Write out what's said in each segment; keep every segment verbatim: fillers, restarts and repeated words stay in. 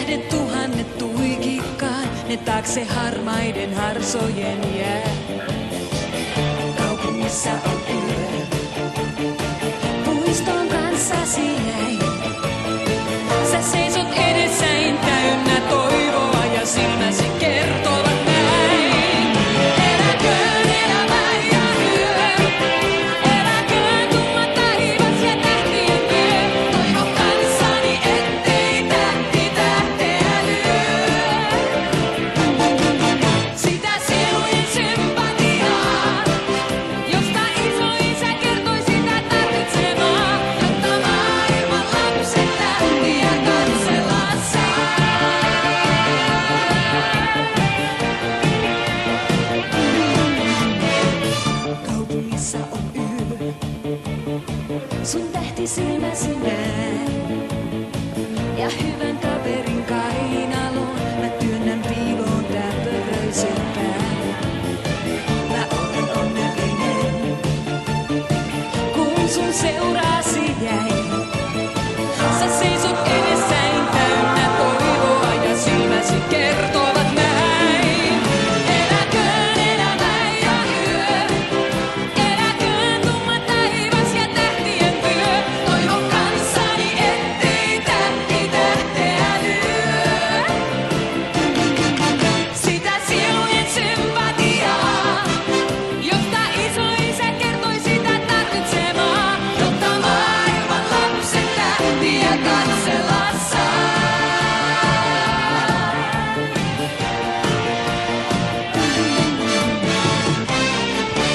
Tähdet tuhannet tuikikkaan, ne taakse harmaiden harsojen jää. Kaupungissa on yö, puiston kanssasi jäi. Sä seisot edessäin täynnä toivoa ja silmäsi kertovat näin. Eläköön elämä ja hyö, eläköön tumma taivas ja tähtien työ. Toivo kanssani, ettei tähti tähteä lyö. Sitä sielujen sympatiaa, josta isoisä kertoi sitä tarvitsemaa, jotta maailman lapset tähtiä katsella saa. Kaupungissa on yö, sun tähtisilmäsi näen. Ja hyvän kaverin kainaloon mä työnnän piiloon täpöröisen pään. Mä olen onnellinen, kun sun seurasi jäin. Sä seisot edessäin täynnä toivoa ja silmäsi kertovat näin. Eläköön elämä ja hyö, eläköön tumma taivas ja tähtien työ. Toivo kanssani, ettei tähti tähteä lyö. Sitä sielujen sympatiaa, josta isoisä kertoi sitä tarvitsemaa, jotta maailman lapset tähtiä katsella saa.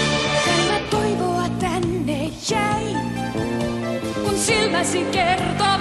Mä toivoa tänne jäi, kun silmäsi kertoo.